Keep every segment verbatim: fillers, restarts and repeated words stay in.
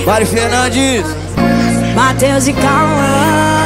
Mari Fernandes, Matheus e Cauã.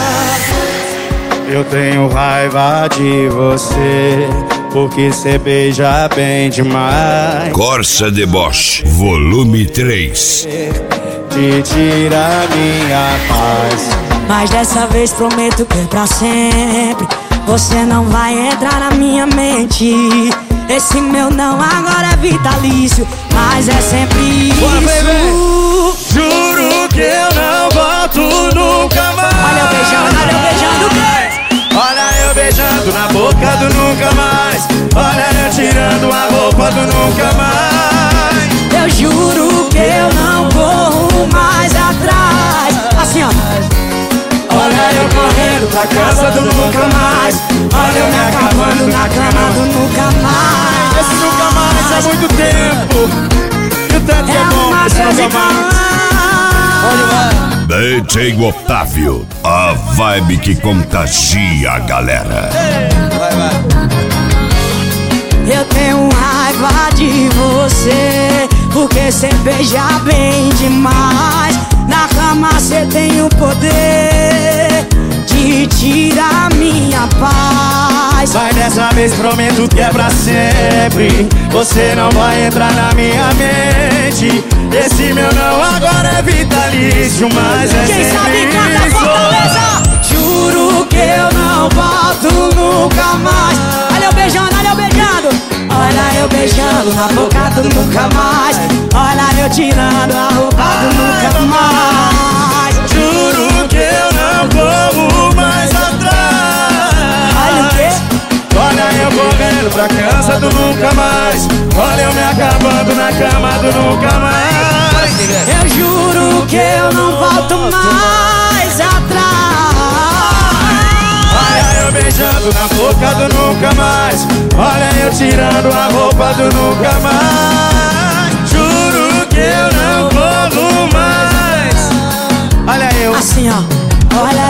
Eu tenho raiva de você, porque cê beija bem demais. Corsa Deboche, volume três. Te tira minha paz. Mas dessa vez prometo que é pra sempre. Você não vai entrar na minha mente. Esse meu não agora é vitalício, mas é sempre isso. Bora, baby. Juro que eu não volto nunca mais. Olha eu beijando, olha eu beijando o quê? Olha eu beijando na boca do nunca mais. Olha eu tirando a roupa do nunca mais. Eu juro que eu não corro mais atrás. Assim ó. Olha eu correndo pra casa do nunca mais. Olha eu me acabando na cama do nunca mais. Esse nunca mais há muito tempo. E o tanto é bom que esse nunca mais. D J Otávio, a vibe que contagia a galera. vai, vai. Eu tenho raiva de você, porque cê beija bem demais. Na cama cê tem o poder de tirar minha paz. Mas dessa vez prometo que é pra sempre. Você não vai entrar na minha mente. Esse meu não agora é vitalício, mas é Quem sabe canta sempre Fortaleza. Juro que eu não volto nunca mais. Olha eu beijando, olha eu beijando. Olha eu beijando na boca do nunca mais. Olha eu tirando a roupa do nunca mais. Juro que eu não corro mais atrás. Olha o quê? Olha eu correndo pra casa do nunca mais. Olha eu me acabando na cama do nunca mais. Eu juro que eu não volto mais atrás. Olha eu beijando na boca do nunca mais. Olha eu tirando a roupa do nunca mais. Juro que eu não corro mais. Olha eu. Assim ó. Olha